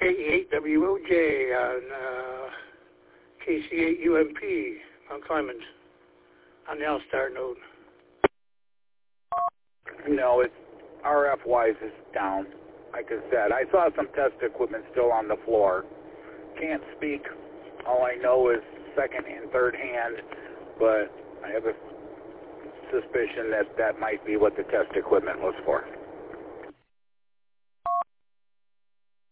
K8WOJ on KC8UMP, Mount Clemens, on the All-Star node. No, it's RF-wise is down. Like I said, I saw some test equipment still on the floor. Can't speak. All I know is second and third hand, but I have a suspicion that that might be what the test equipment was for.